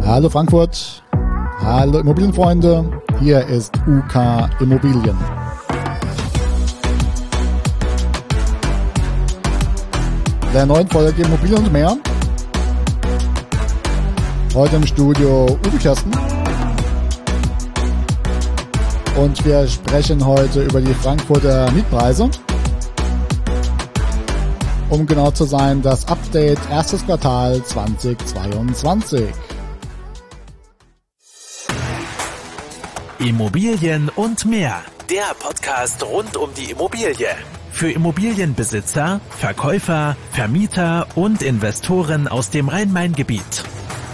Hallo Frankfurt, hallo Immobilienfreunde, hier ist UK Immobilien. Der neuen Folge Immobilien und mehr. Heute im Studio Uwe Kirsten. Und wir sprechen heute über die Frankfurter Mietpreise. Um genau zu sein, das Update erstes Quartal 2022. Immobilien und mehr. Der Podcast rund um die Immobilie. Für Immobilienbesitzer, Verkäufer, Vermieter und Investoren aus dem Rhein-Main-Gebiet.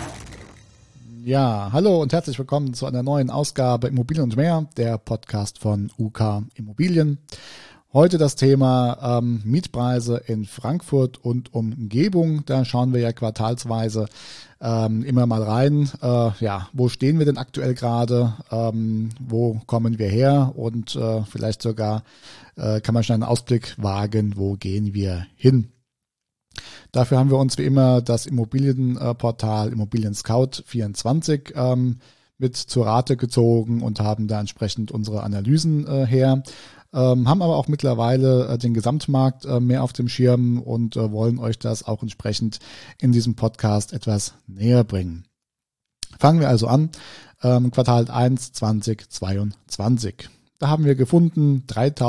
Ja, hallo und herzlich willkommen zu einer neuen Ausgabe Immobilien und mehr, der Podcast von UK Immobilien. Heute das Thema Mietpreise in Frankfurt und Umgebung. Da schauen wir ja quartalsweise immer mal rein. Wo stehen wir denn aktuell gerade? Wo kommen wir her? Und vielleicht sogar kann man schon einen Ausblick wagen, wo gehen wir hin? Dafür haben wir uns wie immer das Immobilienportal Immobilien Scout 24 mit zur Rate gezogen und haben da entsprechend unsere Analysen her. Haben aber auch mittlerweile den Gesamtmarkt mehr auf dem Schirm und wollen euch das auch entsprechend in diesem Podcast etwas näher bringen. Fangen wir also an, Quartal 1 2022. Da haben wir gefunden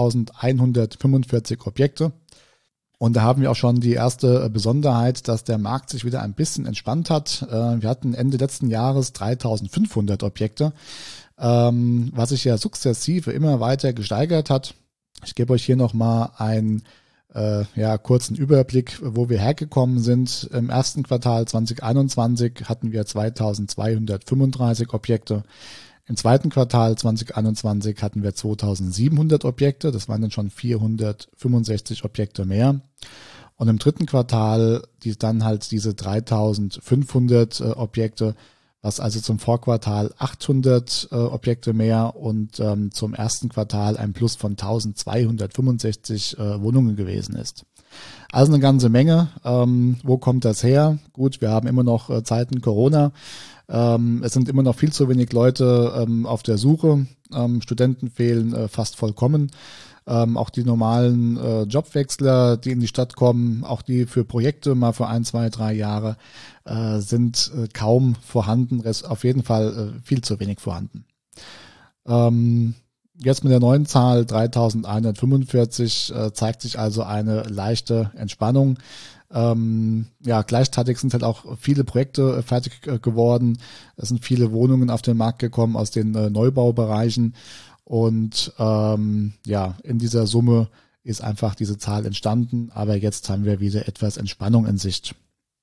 3.145 Objekte. Und da haben wir auch schon die erste Besonderheit, dass der Markt sich wieder ein bisschen entspannt hat. Wir hatten Ende letzten Jahres 3.500 Objekte, was sich ja sukzessive immer weiter gesteigert hat. Ich gebe euch hier nochmal einen kurzen Überblick, wo wir hergekommen sind. Im ersten Quartal 2021 hatten wir 2.235 Objekte. Im zweiten Quartal 2021 hatten wir 2.700 Objekte, das waren dann schon 465 Objekte mehr. Und im dritten Quartal dann halt diese 3.500 Objekte, was also zum Vorquartal 800 Objekte mehr und zum ersten Quartal ein Plus von 1.265 Wohnungen gewesen ist. Also eine ganze Menge. Wo kommt das her? Gut, wir haben immer noch Zeiten Corona. Es sind immer noch viel zu wenig Leute auf der Suche. Studenten fehlen fast vollkommen. Auch die normalen Jobwechsler, die in die Stadt kommen, auch die für Projekte mal für 1, 2, 3 Jahre, sind kaum vorhanden. Auf jeden Fall viel zu wenig vorhanden. Jetzt mit der neuen Zahl 3.145 zeigt sich also eine leichte Entspannung. Gleichzeitig sind halt auch viele Projekte fertig geworden. Es sind viele Wohnungen auf den Markt gekommen aus den Neubaubereichen und in dieser Summe ist einfach diese Zahl entstanden, aber jetzt haben wir wieder etwas Entspannung in Sicht.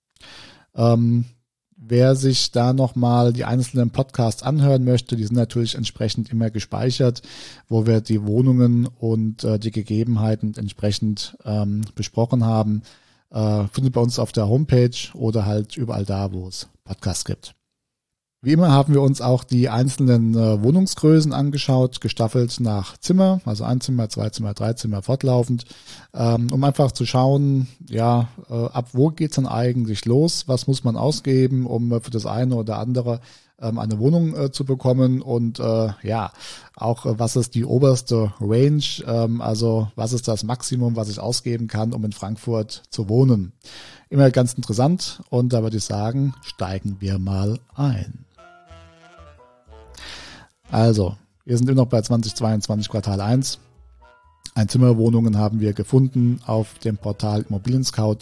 Wer sich da nochmal die einzelnen Podcasts anhören möchte, die sind natürlich entsprechend immer gespeichert, wo wir die Wohnungen und die Gegebenheiten entsprechend besprochen haben. Findet bei uns auf der Homepage oder halt überall da, wo es Podcasts gibt. Wie immer haben wir uns auch die einzelnen Wohnungsgrößen angeschaut, gestaffelt nach Zimmer, also 1 Zimmer, 2 Zimmer, 3 Zimmer fortlaufend, um einfach zu schauen, ab wo geht's dann eigentlich los, was muss man ausgeben, um für das eine oder andere eine Wohnung zu bekommen und auch was ist die oberste Range, also was ist das Maximum, was ich ausgeben kann, um in Frankfurt zu wohnen. Immer ganz interessant und da würde ich sagen, steigen wir mal ein. Also, wir sind immer noch bei 2022 Quartal 1. Einzimmerwohnungen haben wir gefunden auf dem Portal Immobilien Scout.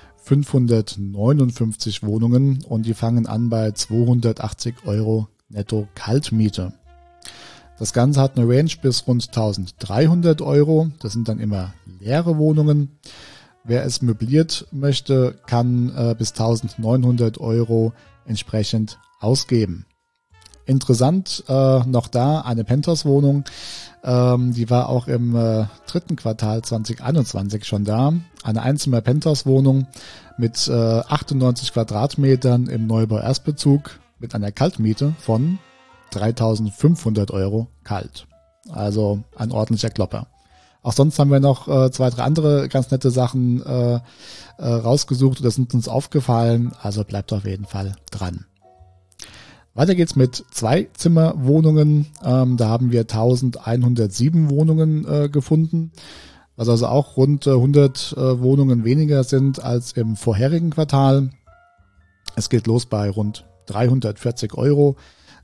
559 Wohnungen und die fangen an bei 280 € netto Kaltmiete. Das Ganze hat eine Range bis rund 1.300 €. Das sind dann immer leere Wohnungen. Wer es möbliert möchte, kann bis 1.900 € entsprechend ausgeben. Interessant noch da eine Penthouse-Wohnung, die war auch im dritten Quartal 2021 schon da. Eine Einzimmer-Penthouse-Wohnung mit 98 Quadratmetern im Neubau-Erstbezug mit einer Kaltmiete von 3.500 € kalt. Also ein ordentlicher Klopper. Auch sonst haben wir noch 2, 3 andere ganz nette Sachen rausgesucht oder sind uns aufgefallen. Also bleibt auf jeden Fall dran. Weiter geht's mit 2-Zimmer-Wohnungen. Da haben wir 1107 Wohnungen gefunden, was also auch rund 100 Wohnungen weniger sind als im vorherigen Quartal. Es geht los bei rund 340 Euro.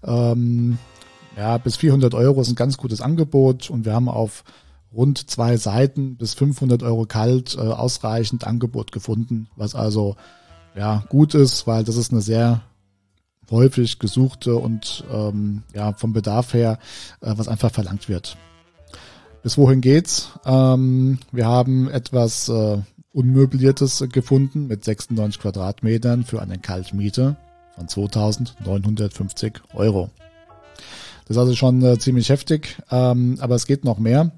Bis 400 Euro ist ein ganz gutes Angebot und wir haben auf rund 2 Seiten bis 500 Euro kalt ausreichend Angebot gefunden, was also gut ist, weil das ist eine sehr häufig gesuchte und vom Bedarf her, was einfach verlangt wird. Bis wohin geht's? Wir haben etwas Unmöbliertes gefunden mit 96 Quadratmetern für eine Kaltmiete von 2.950 Euro. Das ist also schon ziemlich heftig, aber es geht noch mehr.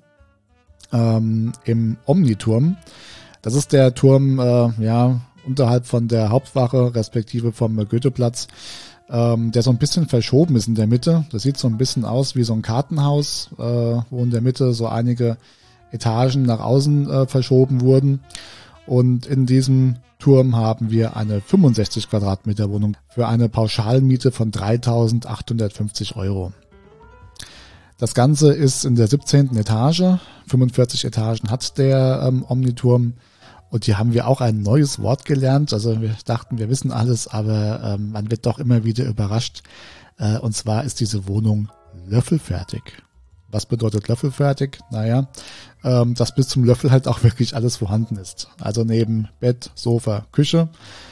Im Omniturm, das ist der Turm unterhalb von der Hauptwache, respektive vom Goetheplatz, der so ein bisschen verschoben ist in der Mitte. Das sieht so ein bisschen aus wie so ein Kartenhaus, wo in der Mitte so einige Etagen nach außen verschoben wurden. Und in diesem Turm haben wir eine 65 Quadratmeter Wohnung für eine Pauschalmiete von 3.850 Euro. Das Ganze ist in der 17. Etage. 45 Etagen hat der Omniturm. Und hier haben wir auch ein neues Wort gelernt. Also wir dachten, wir wissen alles, aber man wird doch immer wieder überrascht. Und zwar ist diese Wohnung löffelfertig. Was bedeutet löffelfertig? Naja, dass bis zum Löffel halt auch wirklich alles vorhanden ist. Also neben Bett, Sofa, Küche,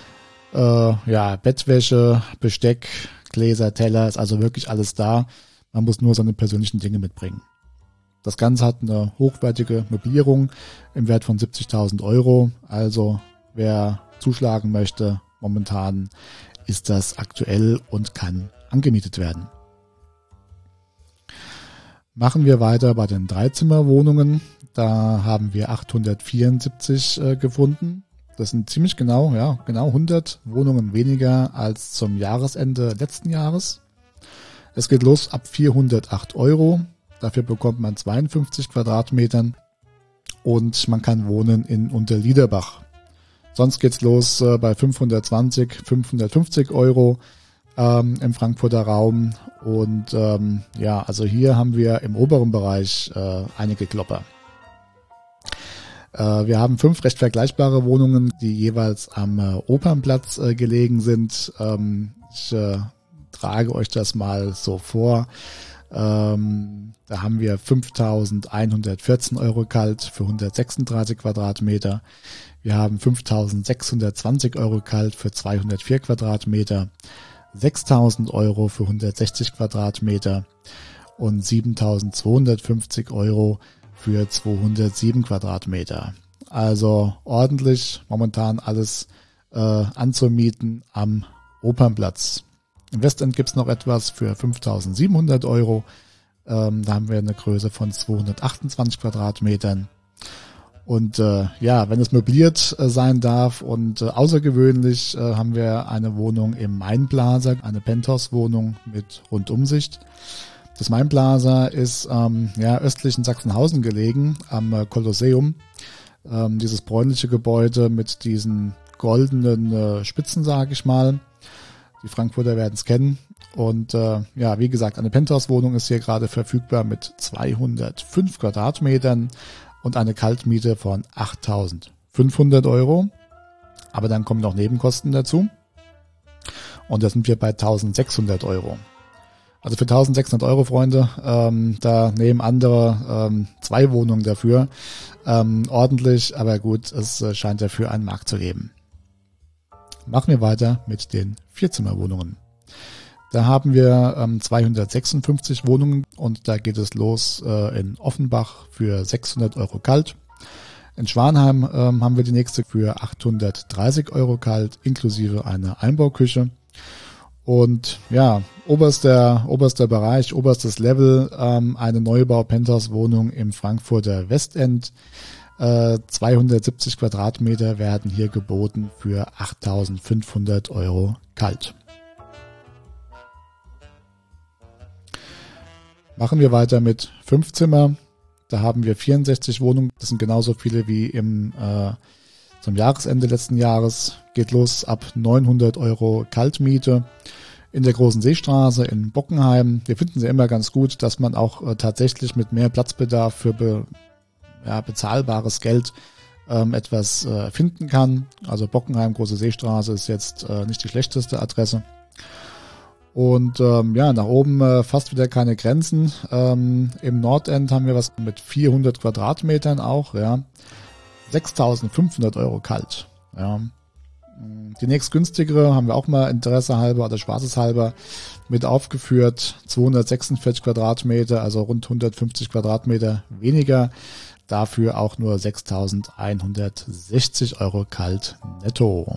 Bettwäsche, Besteck, Gläser, Teller, ist also wirklich alles da. Man muss nur seine persönlichen Dinge mitbringen. Das Ganze hat eine hochwertige Möblierung im Wert von 70.000 Euro. Also wer zuschlagen möchte, momentan ist das aktuell und kann angemietet werden. Machen wir weiter bei den 3-Zimmer-Wohnungen. Da haben wir 874 gefunden. Das sind ziemlich genau 100 Wohnungen weniger als zum Jahresende letzten Jahres. Es geht los ab 408 Euro. Dafür bekommt man 52 Quadratmetern und man kann wohnen in Unterliederbach. Sonst geht's los bei 520, 550 Euro im Frankfurter Raum. Und also hier haben wir im oberen Bereich einige Klopper. Wir haben 5 recht vergleichbare Wohnungen, die jeweils am Opernplatz gelegen sind. Ich trage euch das mal so vor. Da haben wir 5.114 Euro kalt für 136 Quadratmeter. Wir haben 5.620 Euro kalt für 204 Quadratmeter, 6.000 Euro für 160 Quadratmeter und 7.250 Euro für 207 Quadratmeter. Also ordentlich momentan alles anzumieten am Opernplatz. Im Westend gibt's noch etwas für 5.700 Euro. Da haben wir eine Größe von 228 Quadratmetern. Und wenn es möbliert sein darf und außergewöhnlich, haben wir eine Wohnung im Mainplaza, eine Penthouse-Wohnung mit Rundumsicht. Das Mainplaza ist östlich in Sachsenhausen gelegen, am Kolosseum. Dieses bräunliche Gebäude mit diesen goldenen Spitzen, sage ich mal. Die Frankfurter werden es kennen. Und wie gesagt, eine Penthouse-Wohnung ist hier gerade verfügbar mit 205 Quadratmetern und eine Kaltmiete von 8.500 Euro. Aber dann kommen noch Nebenkosten dazu. Und da sind wir bei 1.600 Euro. Also für 1.600 Euro, Freunde, da nehmen andere 2 Wohnungen dafür. Ordentlich, aber gut, es scheint dafür einen Markt zu geben. Machen wir weiter mit den 4-Zimmer-Wohnungen. Da haben wir 256 Wohnungen und da geht es los in Offenbach für 600 Euro kalt. In Schwanheim haben wir die nächste für 830 Euro kalt, inklusive einer Einbauküche. Und oberster Bereich, oberstes Level, eine Neubau-Penthouse-Wohnung im Frankfurter Westend. 270 Quadratmeter werden hier geboten für 8.500 Euro kalt. Machen wir weiter mit 5 Zimmer. Da haben wir 64 Wohnungen. Das sind genauso viele wie zum Jahresende letzten Jahres. Geht los ab 900 Euro Kaltmiete. in der Großen Seestraße in Bockenheim. Wir finden sie immer ganz gut, dass man auch tatsächlich mit mehr Platzbedarf für bezahlbares Geld etwas finden kann. Also Bockenheim, Große Seestraße ist jetzt nicht die schlechteste Adresse. Und nach oben fast wieder keine Grenzen. Im Nordend haben wir was mit 400 Quadratmetern auch, ja. 6.500 Euro kalt, ja. Die nächstgünstigere haben wir auch mal Interesse halber oder spaßeshalber mit aufgeführt. 246 Quadratmeter, also rund 150 Quadratmeter weniger. Dafür auch nur 6.160 Euro kalt netto.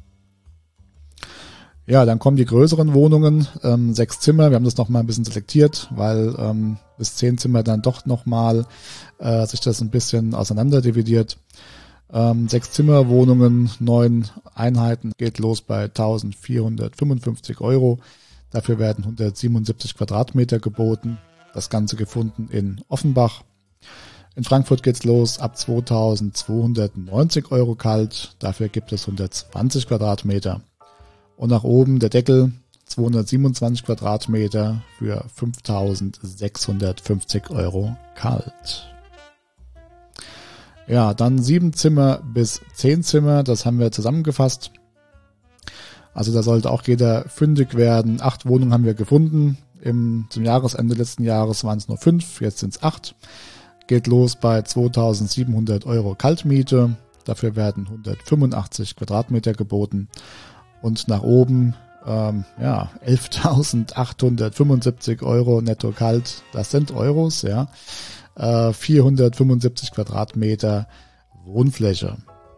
Ja, dann kommen die größeren Wohnungen, 6 Zimmer. Wir haben das nochmal ein bisschen selektiert, weil bis 10 Zimmer dann doch nochmal sich das ein bisschen auseinander dividiert. 6 Zimmer Wohnungen, 9 Einheiten, geht los bei 1.455 Euro. Dafür werden 177 Quadratmeter geboten. Das Ganze gefunden in Offenbach. In Frankfurt geht's los ab 2.290 Euro kalt. Dafür gibt es 120 Quadratmeter. Und nach oben der Deckel 227 Quadratmeter für 5.650 Euro kalt. Ja, dann 7 Zimmer bis 10 Zimmer, das haben wir zusammengefasst. Also da sollte auch jeder fündig werden. 8 Wohnungen haben wir gefunden. Zum Jahresende letzten Jahres waren es nur 5, jetzt sind es 8. Geht los bei 2.700 Euro Kaltmiete. Dafür werden 185 Quadratmeter geboten. Und nach oben 11.875 Euro netto kalt. Das sind Euros, ja. 475 Quadratmeter Wohnfläche.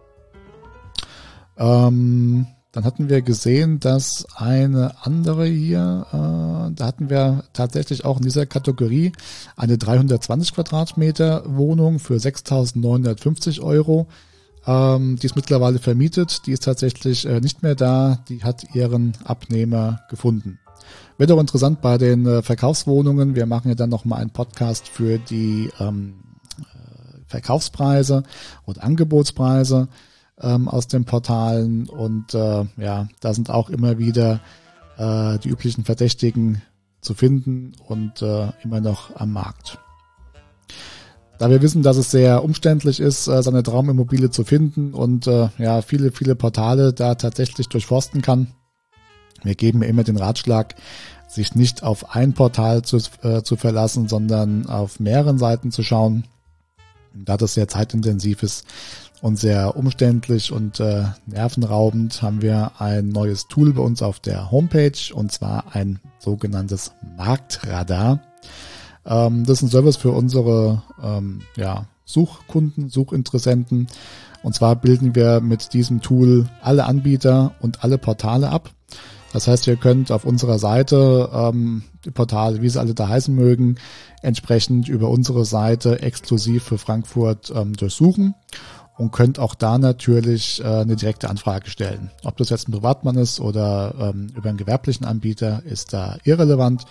Dann hatten wir gesehen, dass eine andere hier, da hatten wir tatsächlich auch in dieser Kategorie eine 320 Quadratmeter Wohnung für 6.950 Euro. Die ist mittlerweile vermietet, die ist tatsächlich nicht mehr da, die hat ihren Abnehmer gefunden. Wird auch interessant bei den Verkaufswohnungen. Wir machen ja dann nochmal einen Podcast für die Verkaufspreise und Angebotspreise aus den Portalen. Und da sind auch immer wieder die üblichen Verdächtigen zu finden und immer noch am Markt. Da wir wissen, dass es sehr umständlich ist, seine Traumimmobilie zu finden und viele Portale da tatsächlich durchforsten kann, wir geben ja immer den Ratschlag, sich nicht auf ein Portal zu verlassen, sondern auf mehreren Seiten zu schauen. Da das sehr zeitintensiv ist und sehr umständlich und nervenraubend, haben wir ein neues Tool bei uns auf der Homepage, und zwar ein sogenanntes Marktradar. Das ist ein Service für unsere Suchkunden, Suchinteressenten. Und zwar bilden wir mit diesem Tool alle Anbieter und alle Portale ab. Das heißt, ihr könnt auf unserer Seite die Portale, wie sie alle da heißen mögen, entsprechend über unsere Seite exklusiv für Frankfurt durchsuchen und könnt auch da natürlich eine direkte Anfrage stellen. Ob das jetzt ein Privatmann ist oder über einen gewerblichen Anbieter, ist da irrelevant.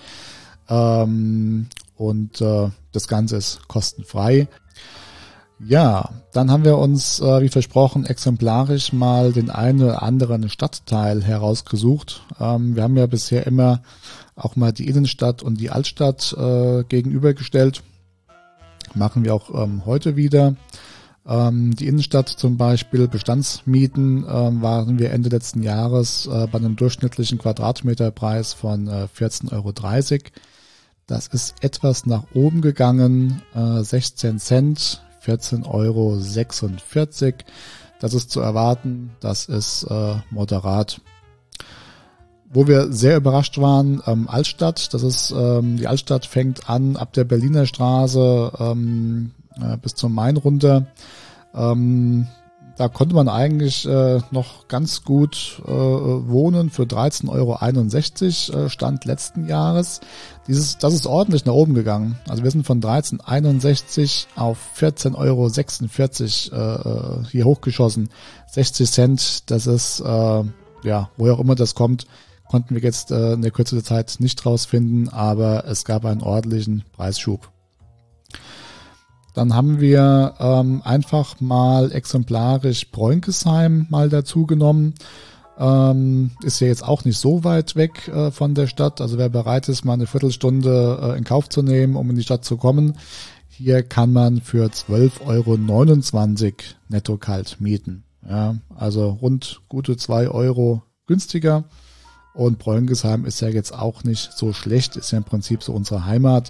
Das Ganze ist kostenfrei. Ja, dann haben wir uns, wie versprochen, exemplarisch mal den einen oder anderen Stadtteil herausgesucht. Wir haben ja bisher immer auch mal die Innenstadt und die Altstadt gegenübergestellt. Machen wir auch heute wieder. Die Innenstadt zum Beispiel, Bestandsmieten, waren wir Ende letzten Jahres bei einem durchschnittlichen Quadratmeterpreis von 14,30 Euro. Das ist etwas nach oben gegangen, 16 Cent, 14,46 Euro. Das ist zu erwarten, das ist moderat. Wo wir sehr überrascht waren, Altstadt, das ist, die Altstadt fängt an ab der Berliner Straße bis zum Main runter. Da konnte man eigentlich noch ganz gut wohnen für 13,61 Euro Stand letzten Jahres. Das ist ordentlich nach oben gegangen. Also wir sind von 13,61 auf 14,46 Euro hier hochgeschossen. 60 Cent, das ist, woher auch immer das kommt, konnten wir jetzt in der Kürze der Zeit nicht rausfinden, aber es gab einen ordentlichen Preisschub. Dann haben wir einfach mal exemplarisch Bräunkesheim mal dazu genommen. Ist ja jetzt auch nicht so weit weg von der Stadt. Also wer bereit ist, mal eine Viertelstunde in Kauf zu nehmen, um in die Stadt zu kommen, hier kann man für 12,29 € netto kalt mieten. Ja, also rund gute 2 € günstiger. Und Bräungesheim ist ja jetzt auch nicht so schlecht, ist ja im Prinzip so unsere Heimat.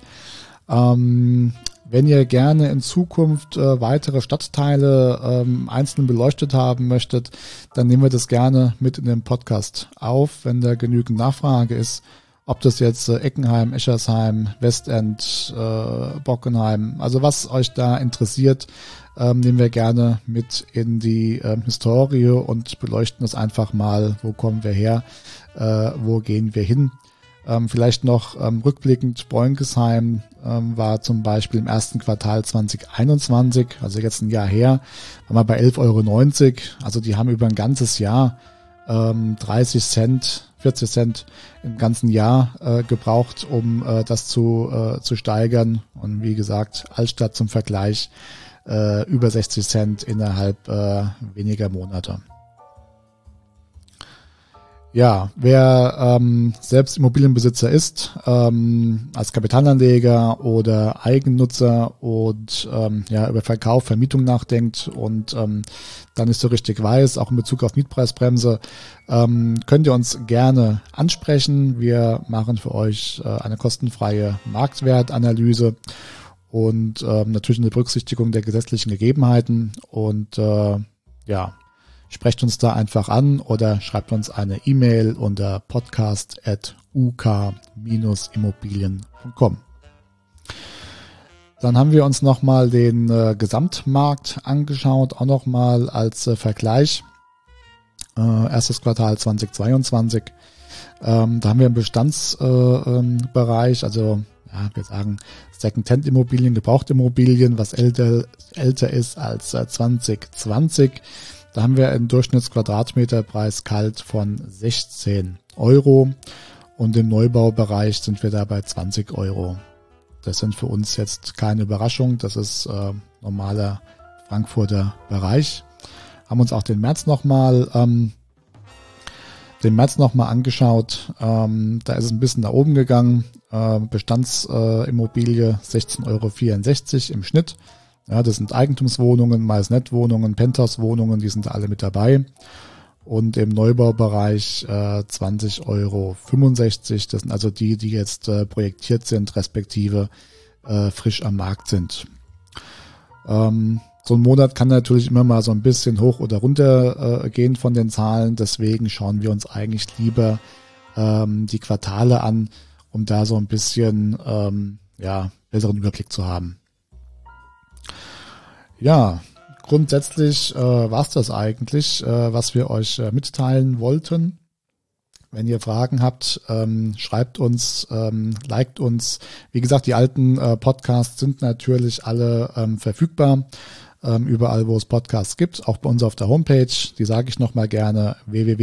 Wenn ihr gerne in Zukunft weitere Stadtteile einzeln beleuchtet haben möchtet, dann nehmen wir das gerne mit in den Podcast auf, wenn da genügend Nachfrage ist. Ob das jetzt Eckenheim, Eschersheim, Westend, Bockenheim, also was euch da interessiert, nehmen wir gerne mit in die Historie und beleuchten es einfach mal, wo kommen wir her, wo gehen wir hin. Vielleicht noch rückblickend, Bräungesheim war zum Beispiel im ersten Quartal 2021, also jetzt ein Jahr her, waren wir bei 11,90 €. Also die haben über ein ganzes Jahr 30 Cent, 40 Cent im ganzen Jahr gebraucht, um das zu steigern. Und wie gesagt, Altstadt zum Vergleich über 60 Cent innerhalb weniger Monate. Ja, wer selbst Immobilienbesitzer ist, als Kapitalanleger oder Eigennutzer und über Verkauf, Vermietung nachdenkt und dann nicht so richtig weiß, auch in Bezug auf Mietpreisbremse, könnt ihr uns gerne ansprechen. Wir machen für euch eine kostenfreie Marktwertanalyse und natürlich eine Berücksichtigung der gesetzlichen Gegebenheiten und sprecht uns da einfach an oder schreibt uns eine E-Mail unter podcast@uk-immobilien.com. Dann haben wir uns nochmal den Gesamtmarkt angeschaut, auch nochmal als Vergleich. Erstes Quartal 2022. Da haben wir im Bestandsbereich, wir sagen Second-Hand-Immobilien, Gebrauchtimmobilien, was älter ist als 2020. Da haben wir einen Durchschnittsquadratmeterpreis kalt von 16 € und im Neubaubereich sind wir da bei 20 €. Das sind für uns jetzt keine Überraschung, das ist normaler Frankfurter Bereich. Haben uns auch den März nochmal angeschaut, da ist es ein bisschen nach oben gegangen, Bestandsimmobilie 16,64 € im Schnitt. Ja, das sind Eigentumswohnungen, Maisonette-Wohnungen, Penthouse-Wohnungen, die sind da alle mit dabei. Und im Neubaubereich 20,65 €. Das sind also die jetzt projektiert sind, respektive frisch am Markt sind. So ein Monat kann natürlich immer mal so ein bisschen hoch oder runter gehen von den Zahlen. Deswegen schauen wir uns eigentlich lieber die Quartale an, um da so ein bisschen besseren Überblick zu haben. Ja, grundsätzlich war's das eigentlich, was wir euch mitteilen wollten. Wenn ihr Fragen habt, schreibt uns, liked uns. Wie gesagt, die alten Podcasts sind natürlich alle verfügbar, überall wo es Podcasts gibt, auch bei uns auf der Homepage. Die sage ich nochmal gerne,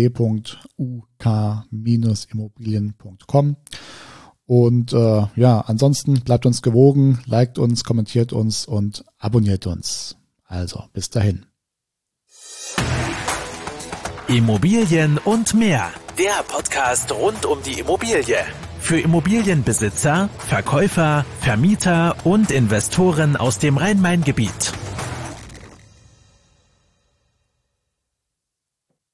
www.uk-immobilien.com. Und ansonsten bleibt uns gewogen, liked uns, kommentiert uns und abonniert uns. Also, bis dahin. Immobilien und mehr. Der Podcast rund um die Immobilie. Für Immobilienbesitzer, Verkäufer, Vermieter und Investoren aus dem Rhein-Main-Gebiet.